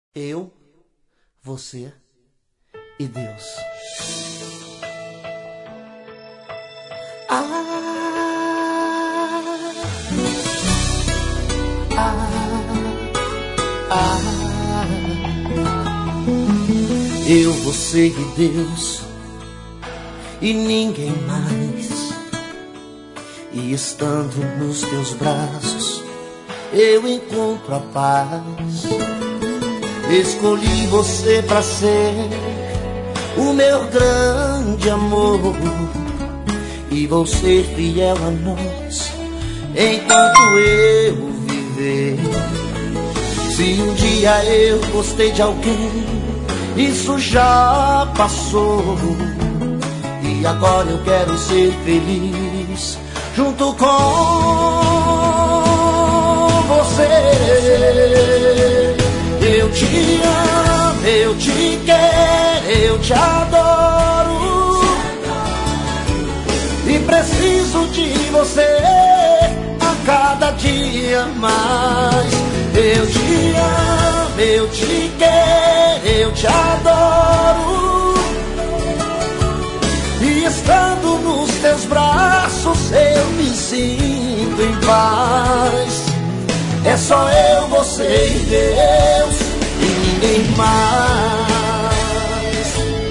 Eu, você e Deus. Eu, você e Deus e ninguém mais. E estando nos teus braços eu encontro a paz. Escolhi você pra ser o meu grande amor e vou ser fiel a nós enquanto eu viver. Se um dia eu gostei de alguém, isso já passou, e agora eu quero ser feliz junto com você. Eu te amo, eu te quero, eu te adoro e preciso de você a cada dia mais. Eu te amo, eu te quero, eu te adoro e estando nos teus braços eu me sinto em paz. É só eu, você e Deus e ninguém mais.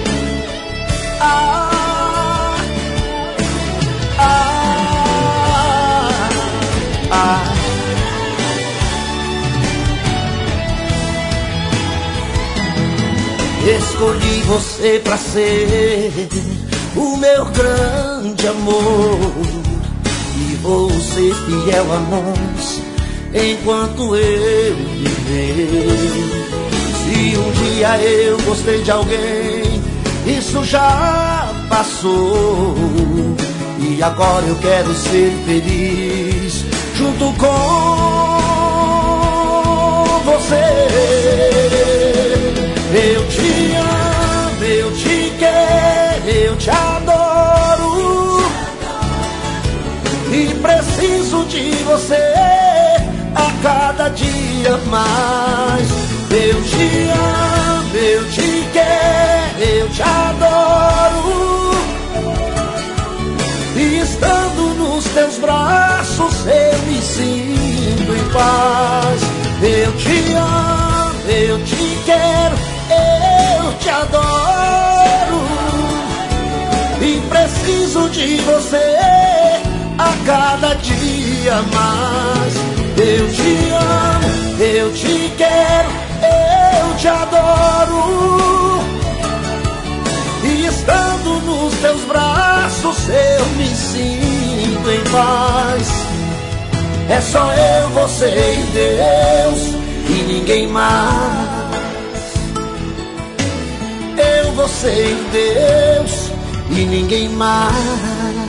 Escolhi você pra ser o meu grande amor e vou ser fiel a nós enquanto eu viver. Se um dia eu gostei de alguém, isso já passou, e agora eu quero ser feliz junto com você. Eu te amo, eu te quero, eu te adoro e preciso de você a cada dia mais. Eu te amo, eu te quero, eu te adoro e estando nos teus braços eu me sinto em paz. Eu te amo, eu te quero, eu te adoro e preciso de você a cada dia mais. Eu te amo, eu te quero, eu te adoro e estando nos teus braços eu me sinto em paz. É só eu, você e Deus e ninguém mais. Eu, você e Deus e ninguém mais.